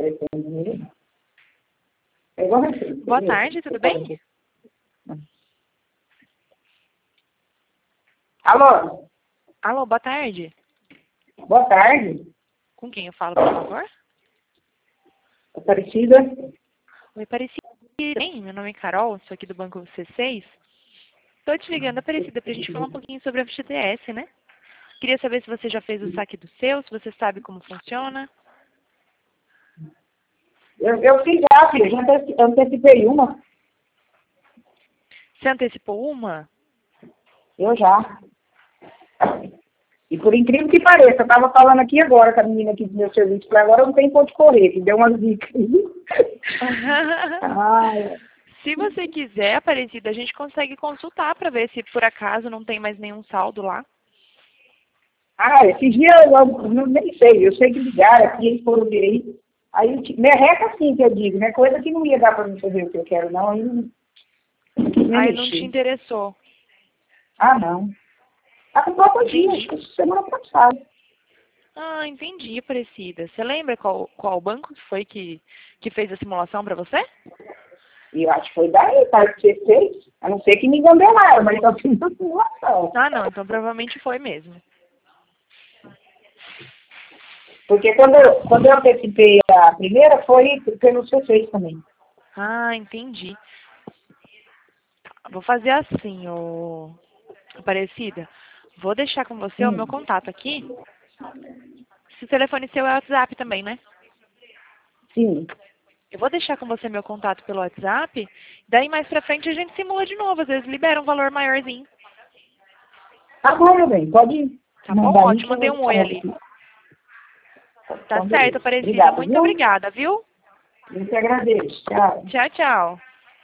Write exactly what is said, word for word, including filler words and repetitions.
telefone dele. É igual a receita. Boa tarde, tudo bem? Alô? Alô, boa tarde. Boa tarde. Com quem eu falo, por favor? Aparecida? Oi, Aparecida. Bem, meu nome é Carol, sou aqui do Banco C seis. Estou te ligando, Aparecida, para a gente falar um pouquinho sobre a F G T S, né? Queria saber se você já fez o saque do seu, se você sabe como funciona. Eu, eu fiz já, filha. Já anteci- antecipei uma. Você antecipou uma? Eu já. E por incrível que pareça, eu estava falando aqui agora com a menina aqui do meu serviço, falei, agora eu não tenho ponto de correr, que deu umas dicas. Ai, Se você quiser, Aparecida, a gente consegue consultar para ver se por acaso não tem mais nenhum saldo lá. ah, esses dias eu, eu não- nem sei, eu sei que ligaram aqui, eles foram ver aí. Aí, eu te- merreca assim que eu digo, né? Coisa que não ia dar para mim fazer o que eu quero, não. Aí não, não quis nem Ai, não te mexer. interessou. Ah, não. Tá com pouco dia, acho Entendi. que semana passada. Ah, entendi, Aparecida. Você lembra qual, qual banco foi que, que fez a simulação para você? E eu acho que foi daí, parte C seis. A não ser que me enganaram, mas eu fiz a simulação. Ah, não, então provavelmente foi mesmo. Porque quando, eu- quando eu antecipei a primeira, foi pelo C seis também. Ah, entendi. Vou fazer assim, ô Aparecida. Vou deixar com você o meu Hum, contato aqui. Se o telefone seu é o WhatsApp também, né? sim. Eu vou deixar com você meu contato pelo WhatsApp. Daí mais pra frente a gente simula de novo. Às vezes libera um valor maiorzinho. Tá bom, meu bem, pode Tá bom? mandar Ó, te isso que eu mandei vou te um oi falar ali. aqui. Tá Então, certo, beleza. Aparecida. Obrigada, Muito viu? obrigada, viu? Eu te agradeço. Tchau. Tchau, tchau.